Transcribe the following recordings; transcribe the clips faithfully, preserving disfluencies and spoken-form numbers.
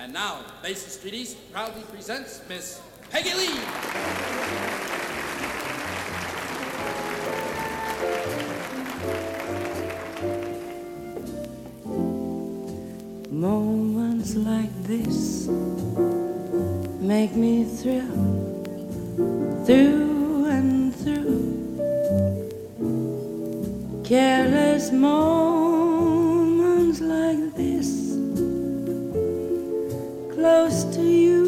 And now, Basin Street East proudly presents Miss Peggy Lee. Moments like this make me thrill through and through. Careless moments like this, close to you.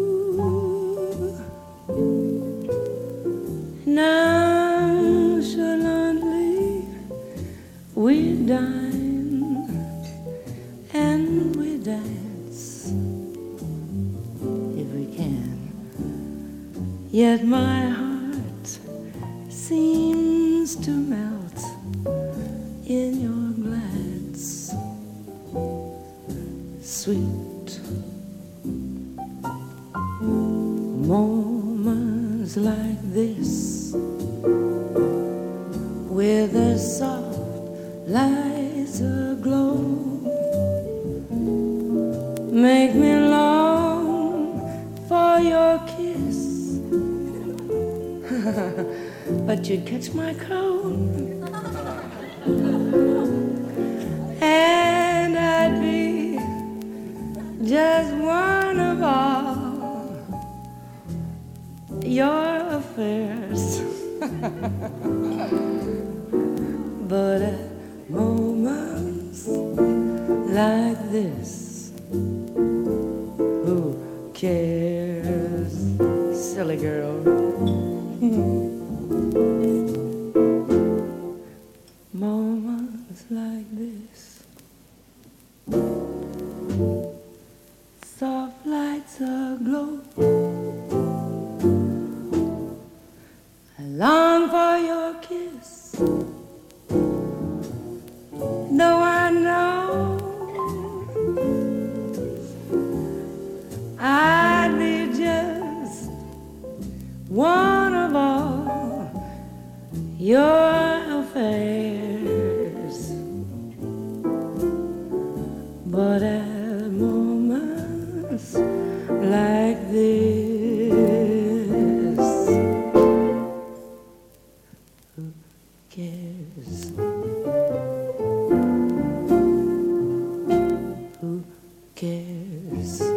Nonchalantly we dine and we dance if we can. Yet my heart seems to melt in your glance, sweet moments like this, with the soft lights aglow, make me long for your kiss. But you'd catch my cold, and I'd be just one of all your affairs. But at moments like this, who cares, silly girl? Moments like this, soft lights aglow, I long for your kiss, though I know I'd be just one of all your affairs. But at moments like this, who cares? Who cares?